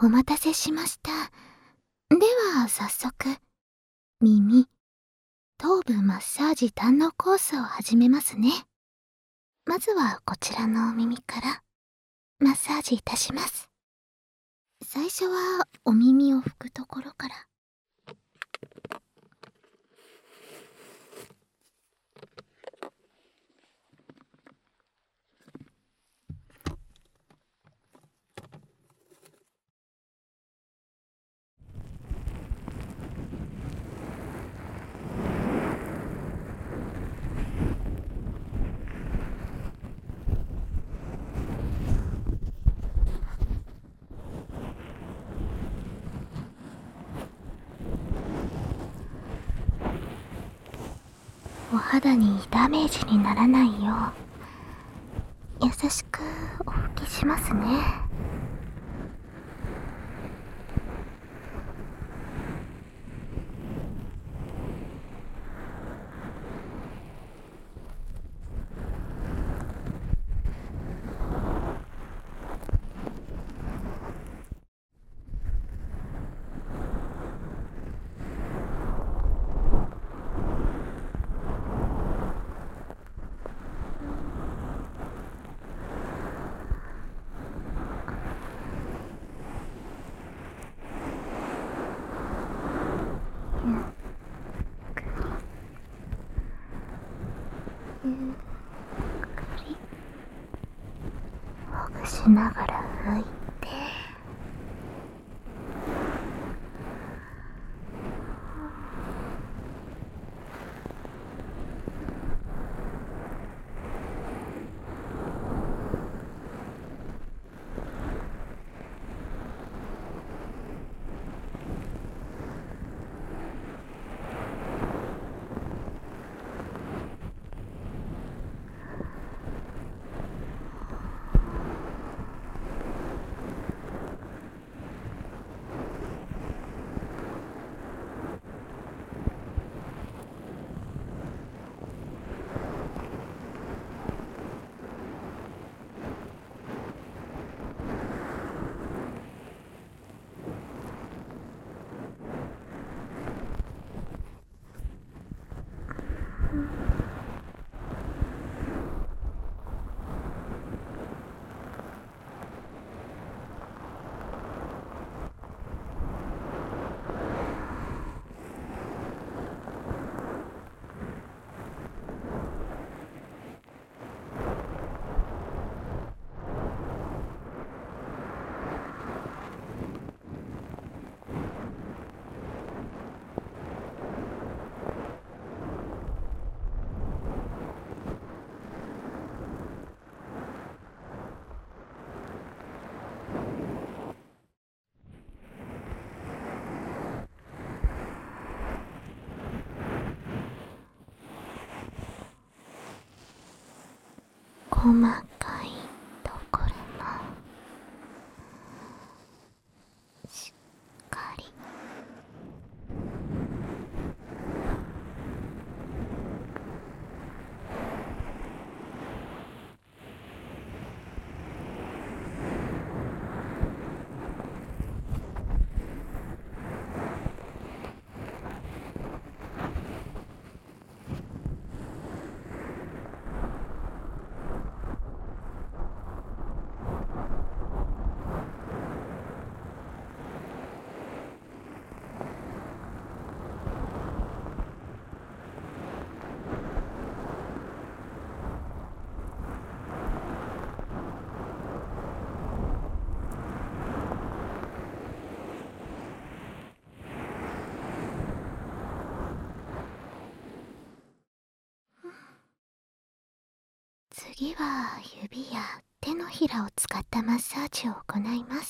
お待たせしました。では早速、耳、頭部マッサージ堪能コースを始めますね。まずはこちらのお耳からマッサージいたします。最初はお耳を拭くところから。お肌にダメージにならないよう優しくお拭きしますね。ゆっくりほぐしながら拭いて、細かいところもしっかり。次は指や手のひらを使ったマッサージを行います。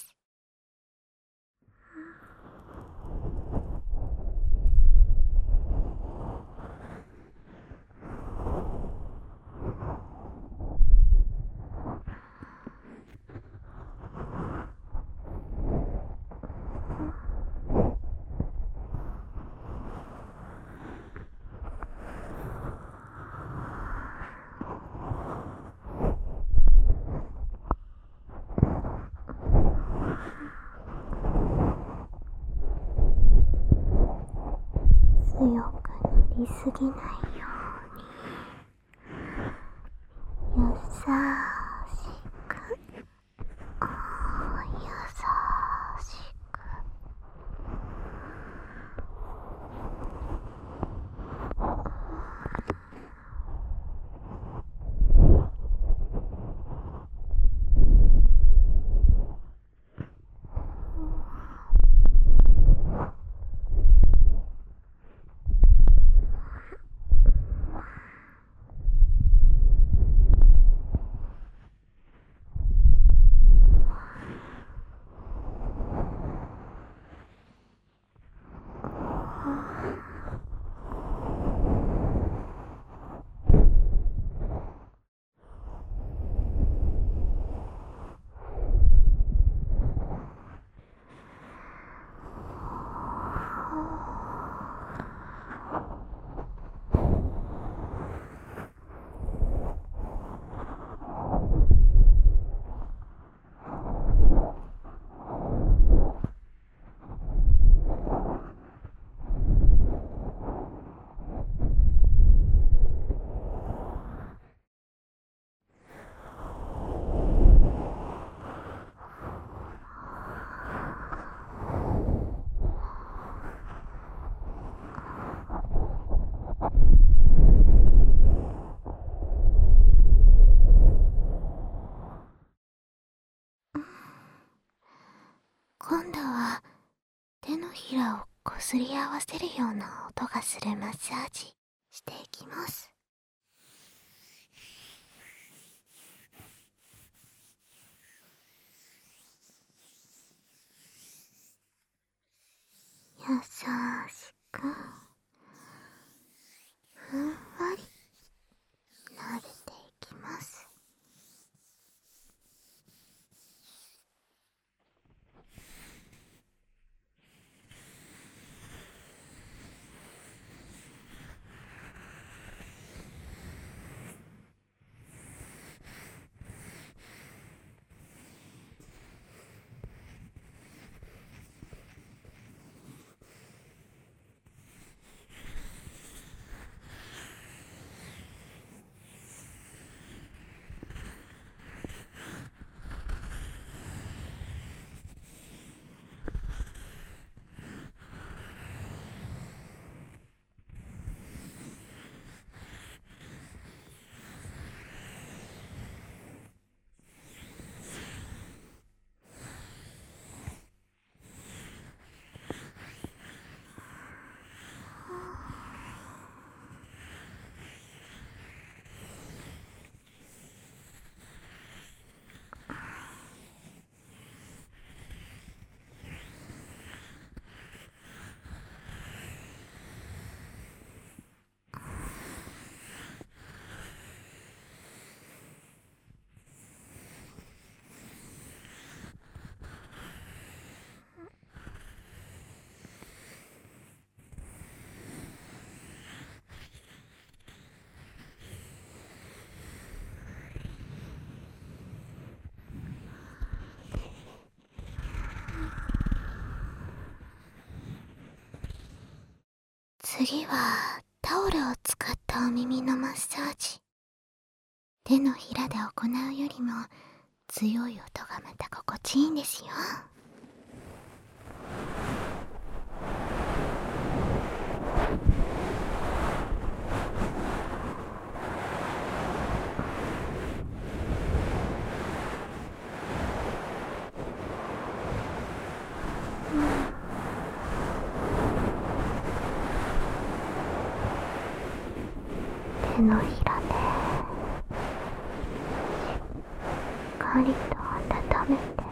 強くなりすぎないように優しく、優しく。今度は手のひらをこすり合わせるような音がするマッサージしていきます。優しくふんわり撫でていきます。次はタオルを使ったお耳のマッサージ。手のひらで行うよりも強い音がまた心地いいんですよ。手のひらでしっかりと温めて、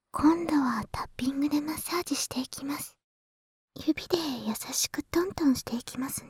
今度はタッピングでマッサージしていきます。指で優しくトントンしていきますね。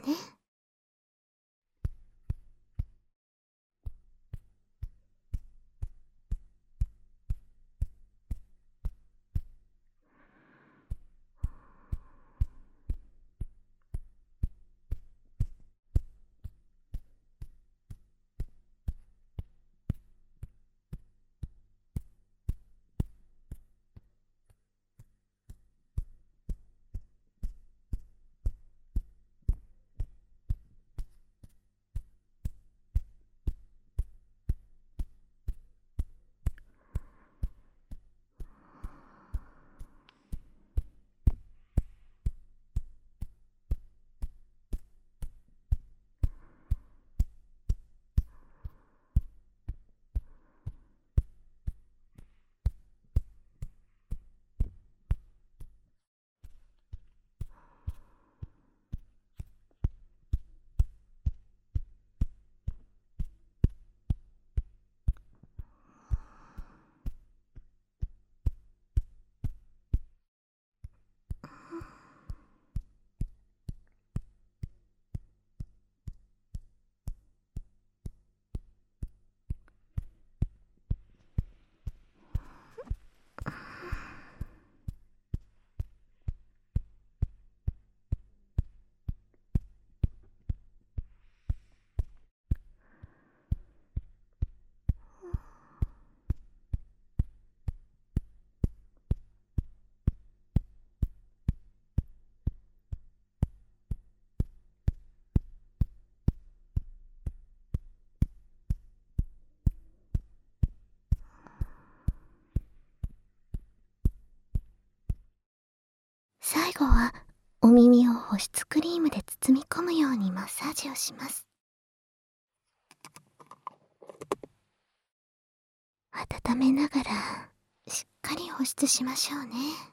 最後はお耳を保湿クリームで包み込むようにマッサージをします。温めながらしっかり保湿しましょうね。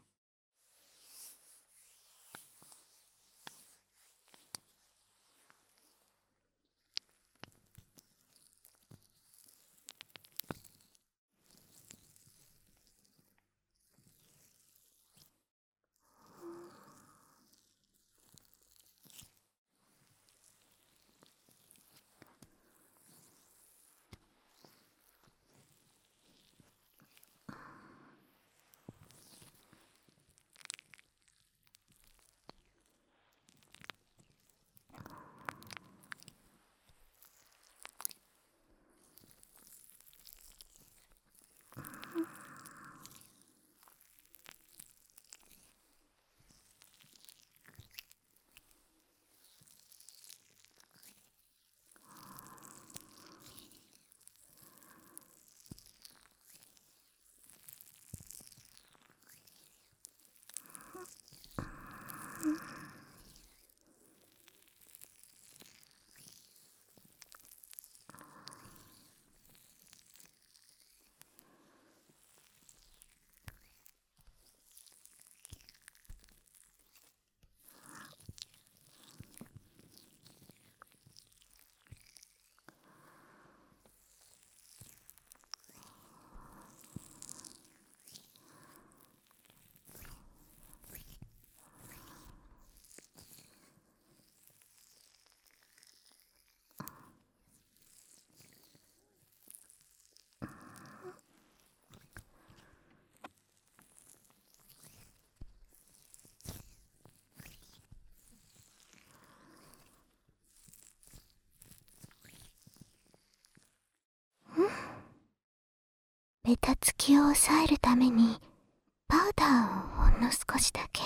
ベタつきを抑えるためにパウダーをほんの少しだけ。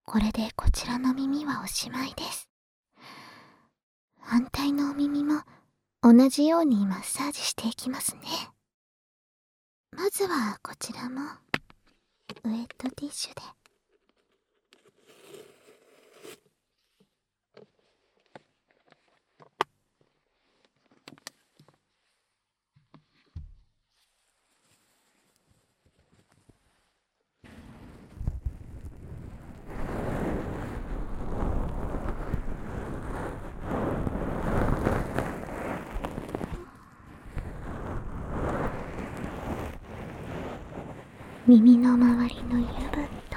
これでこちらの耳はおしまいです。反対のお耳も同じようにマッサージしていきますね。まずはこちらもウェットティッシュで。耳の周りの油分と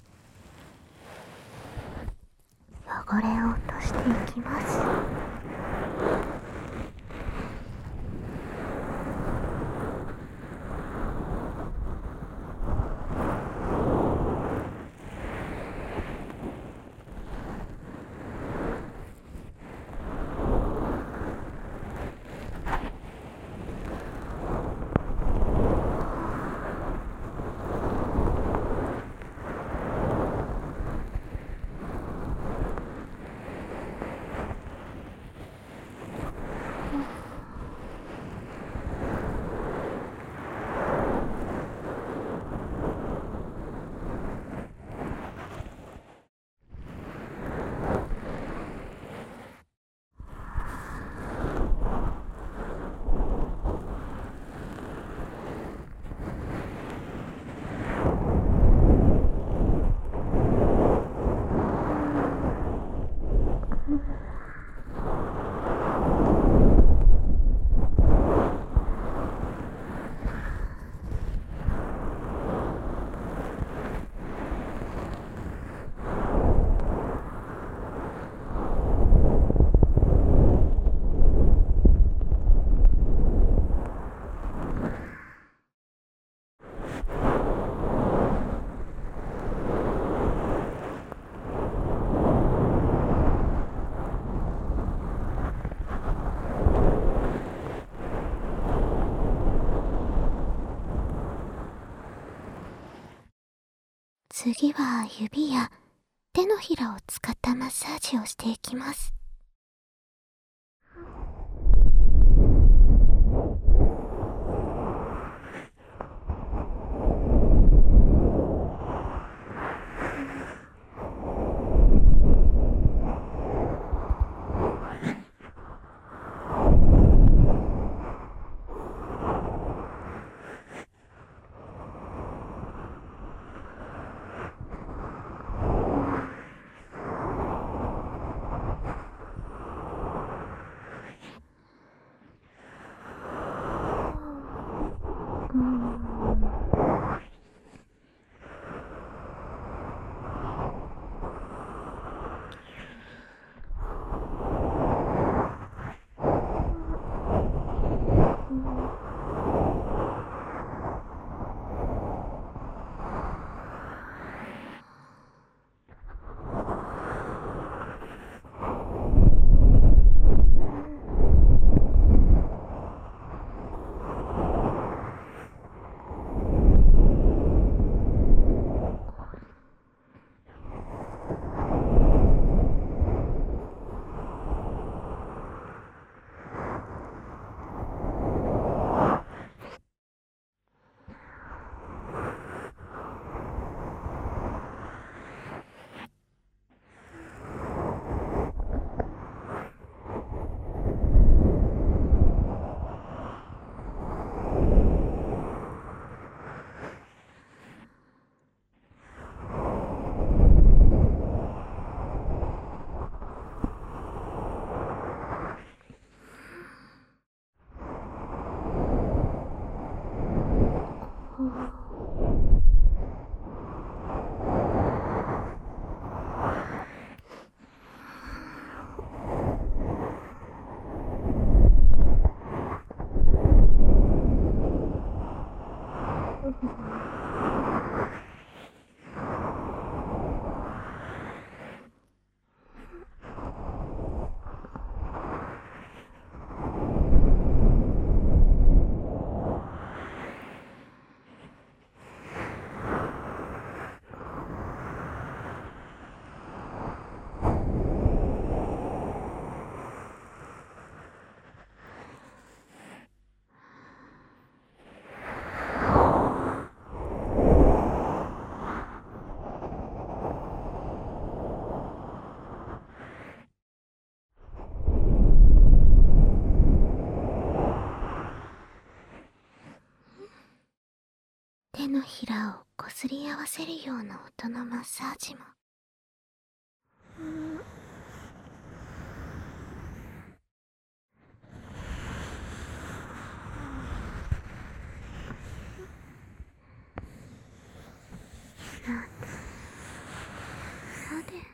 汚れを落としていきます。次は指や手のひらを使ったマッサージをしていきます。 手のひらをこすり合わせるような音のマッサージも。そうで。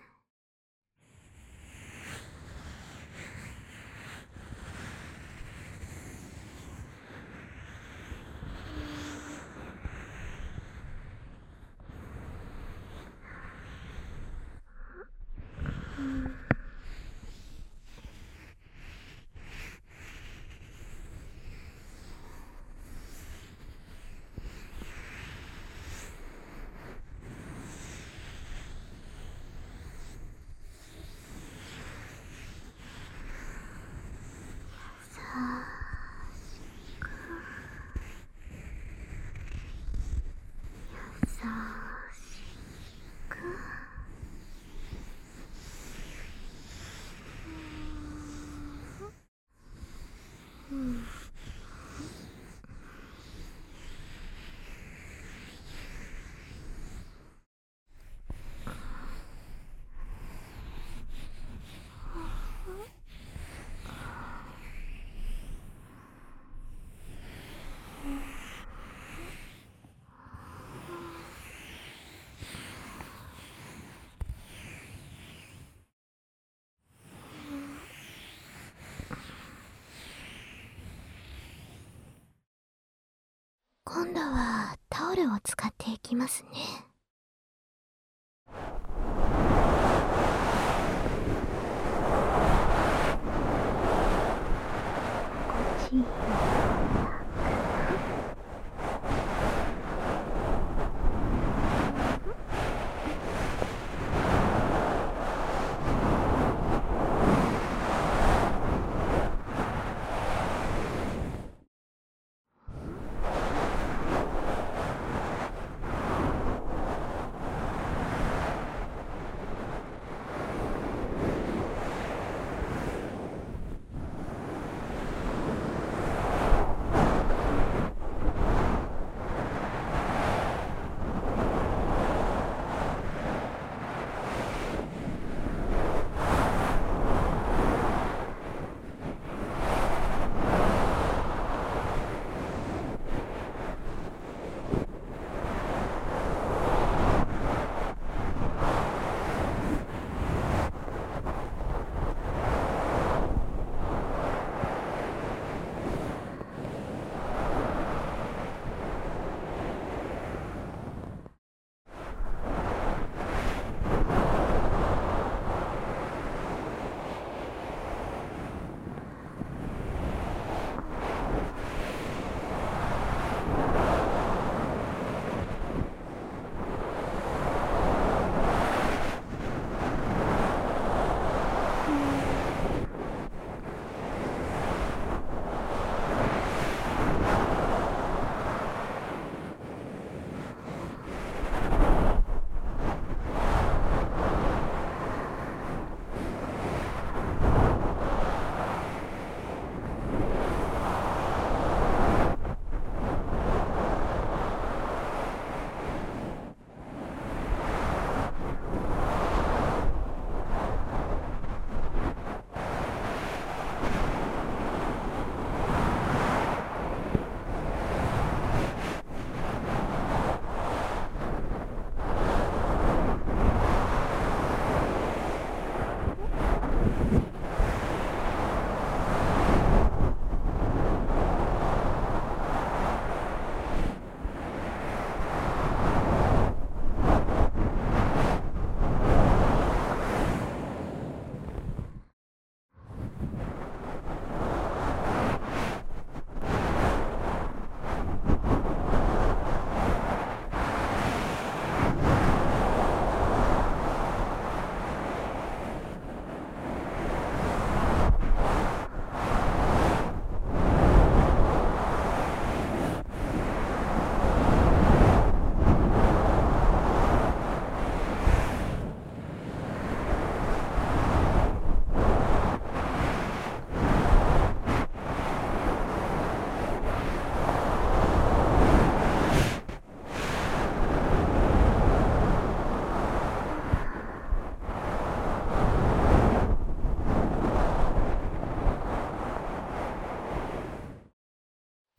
今度はタオルを使っていきますね。こっち。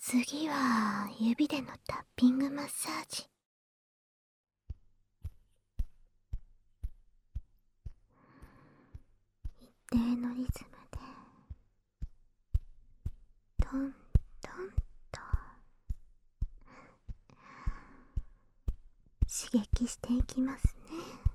次は指でのタッピングマッサージ。一定のリズムでトントンと刺激していきますね。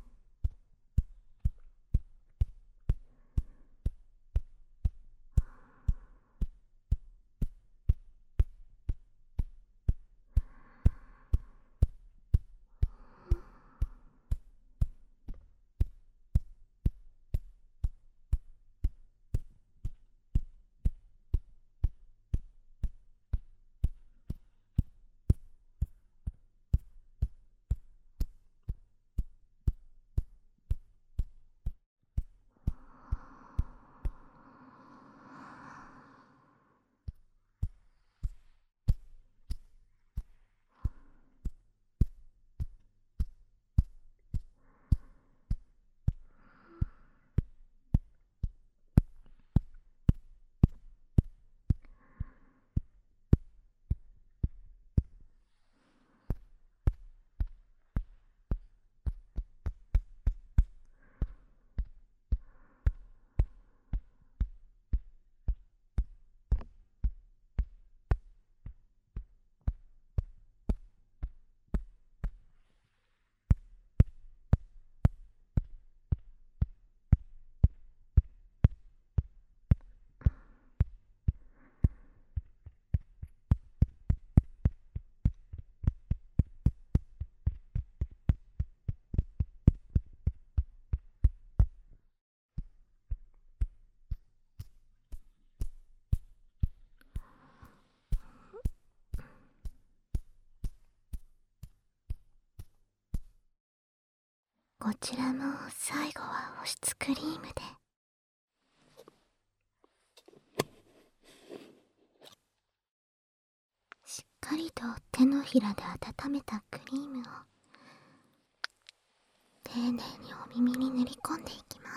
こちらも最後は保湿クリームで。しっかりと手のひらで温めたクリームを丁寧にお耳に塗り込んでいきます。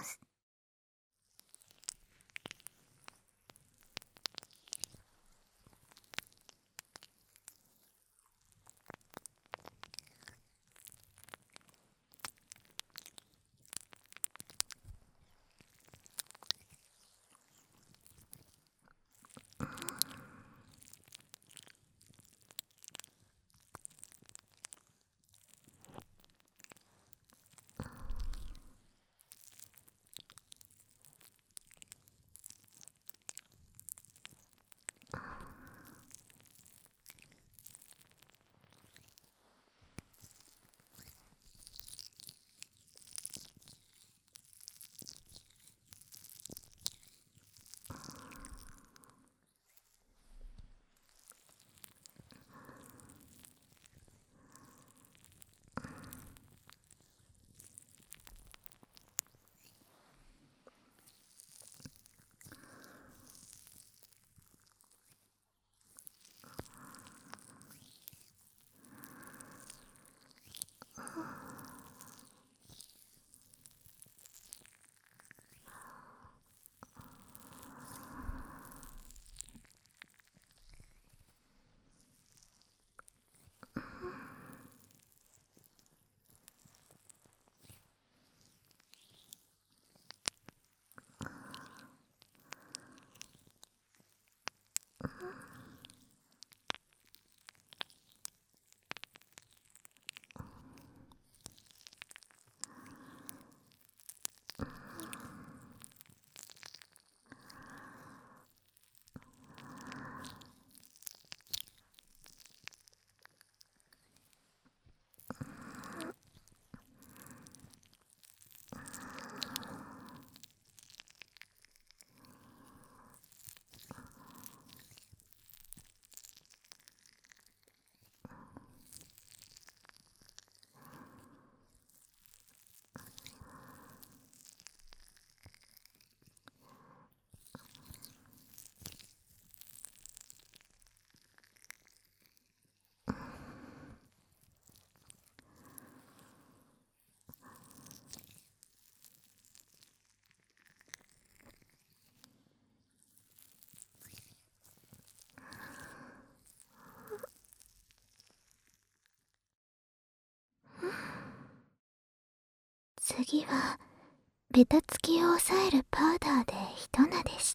次はベタつきを抑えるパウダーでひとなでして。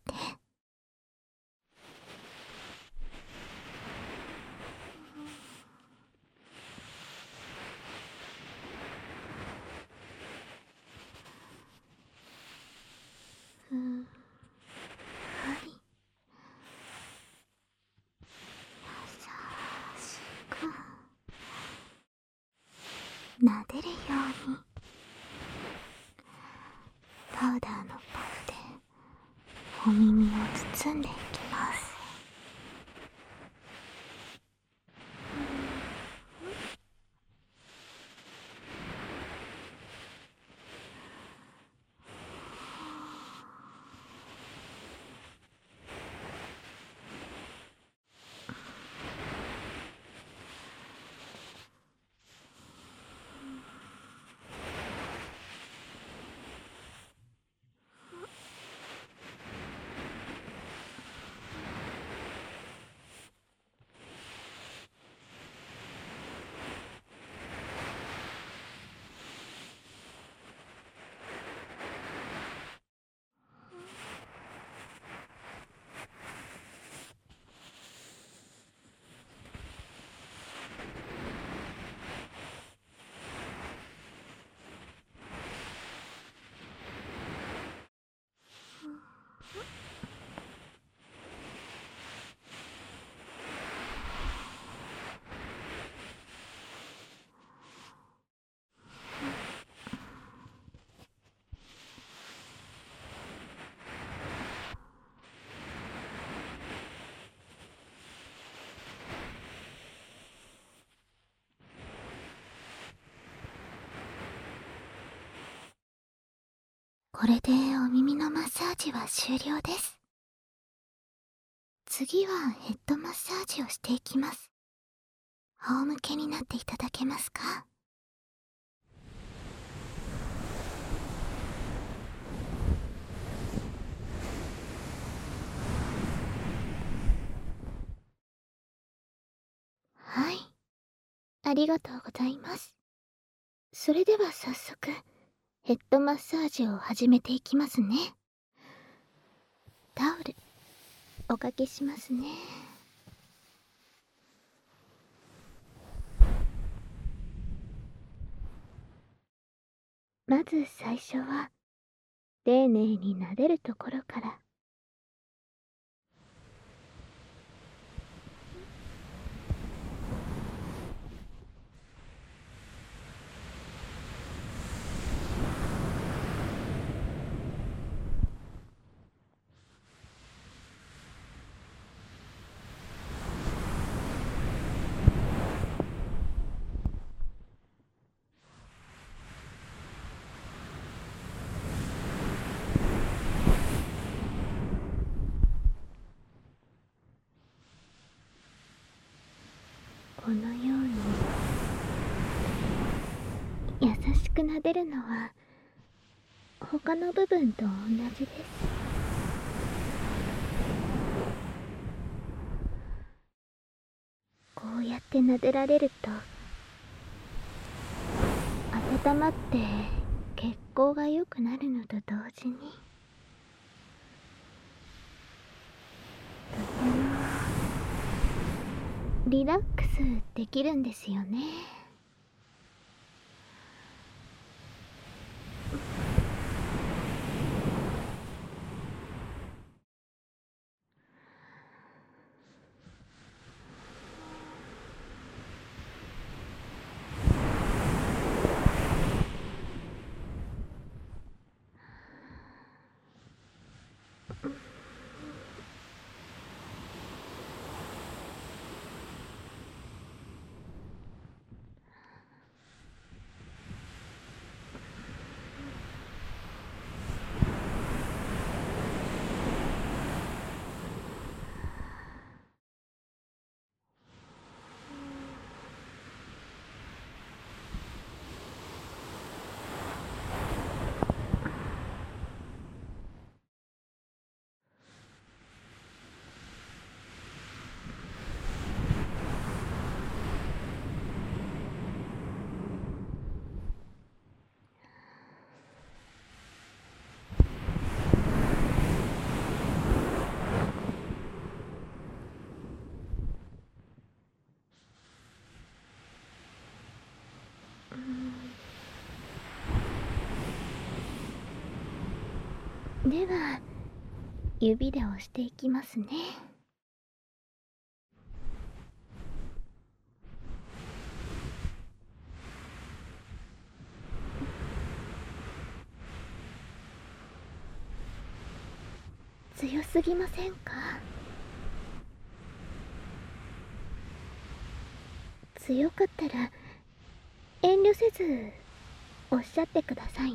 ふんわり優しく撫でるようにパウダーのパフでお耳を包んでいきます。これでお耳のマッサージは終了です。次はヘッドマッサージをしていきます。仰向けになっていただけますか？はい。ありがとうございます。それでは早速、ヘッドマッサージを始めていきますね。タオル、おかけしますね。まず最初は、丁寧に撫でるところから。このように優しく撫でるのは他の部分と同じです。こうやって撫でられると温まって血行が良くなるのと同時にとてもリラックスできるんですよね。 では指で押していきますね。強すぎませんか？強かったら遠慮せずおっしゃってくださいね。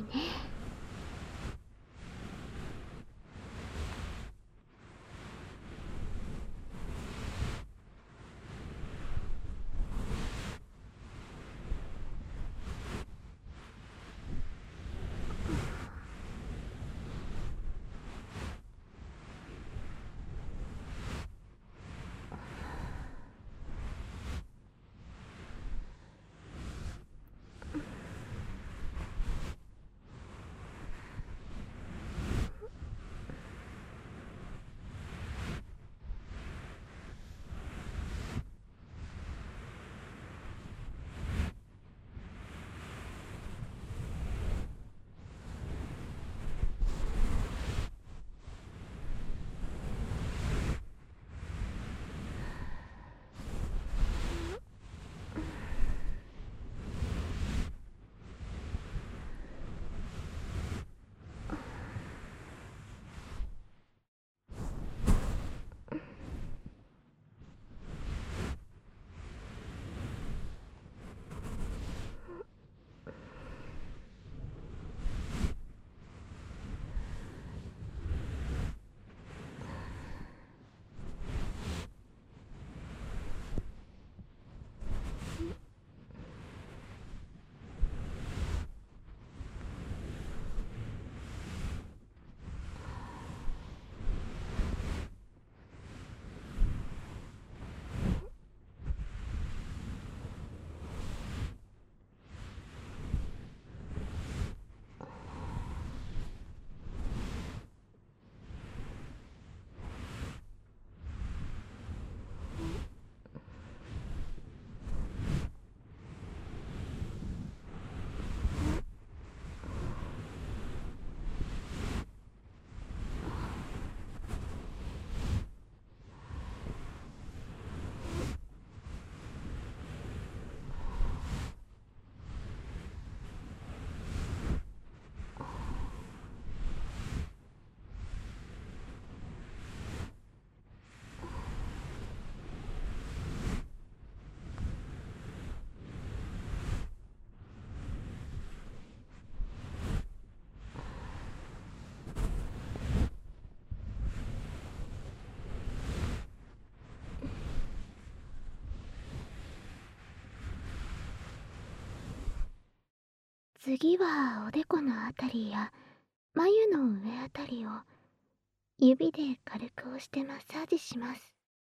次はおでこのあたりや眉の上あたりを指で軽く押してマッサージします。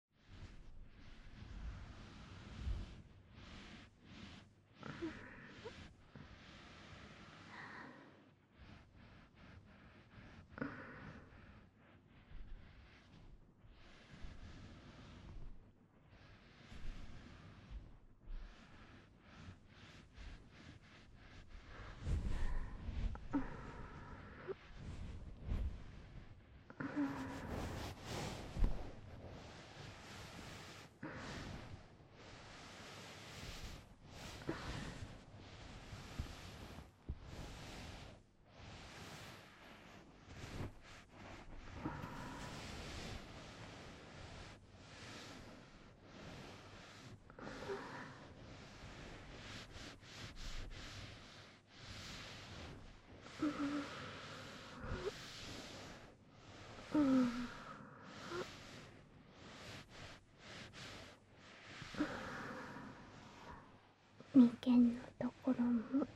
眉間のところも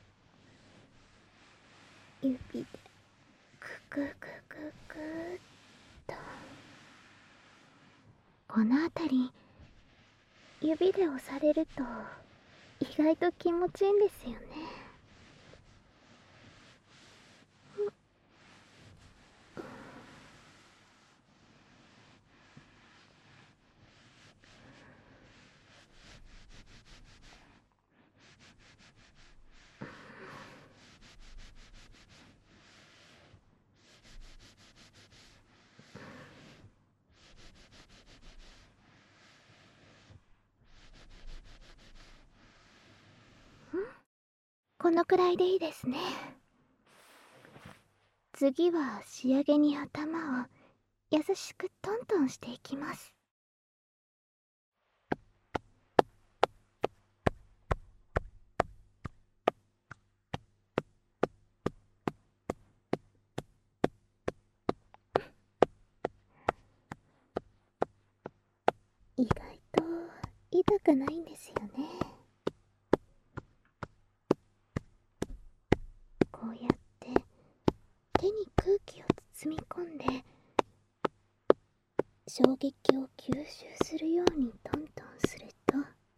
指でクククククーっと。このあたり指で押されると意外と気持ちいいんですよね。 このくらいでいいですね。次は仕上げに頭を優しくトントンしていきます。意外と痛くないんですよね。こうやって手に空気を包み込んで衝撃を吸収するようにトントンすると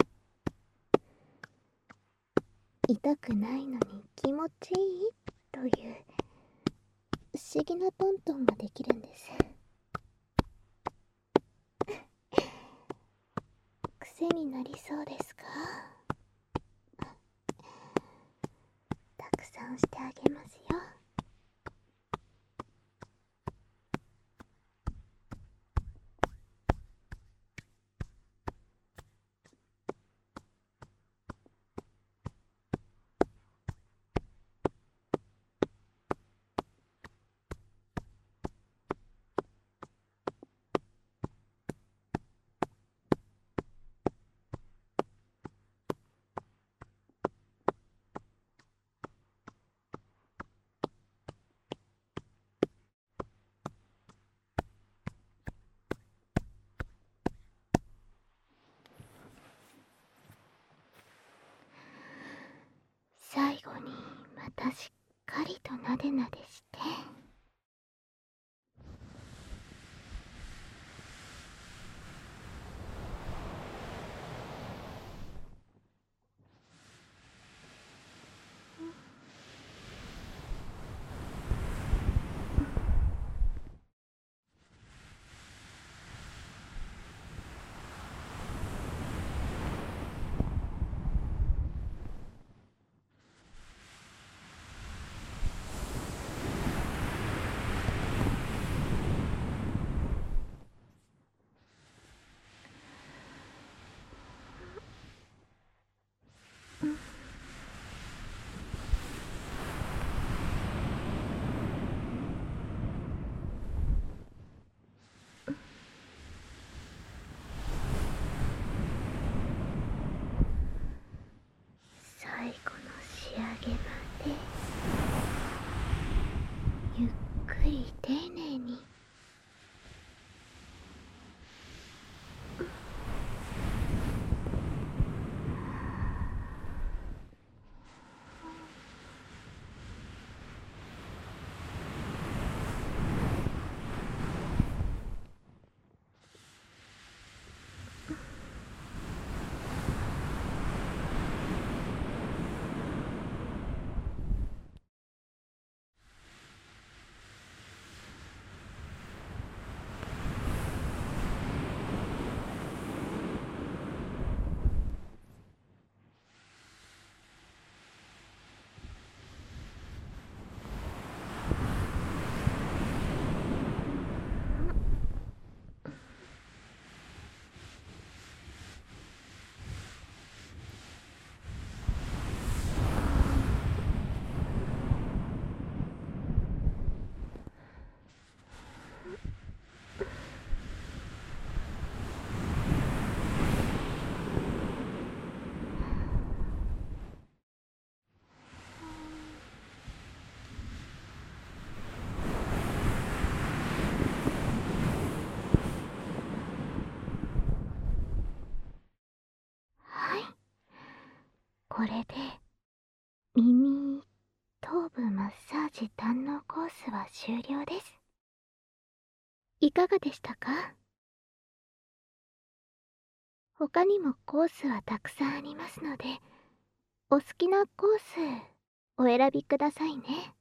痛くないのに気持ちいいという不思議なトントンができるんです。癖になりそうですか？たくさんしてあげますよ。最後にまたしっかりとなでなでして、最後の仕上げまでゆっくり丁寧に。はい、これで耳頭部マッサージ堪能コースは終了です。いかがでしたか？他にもコースはたくさんありますので、お好きなコースお選びくださいね。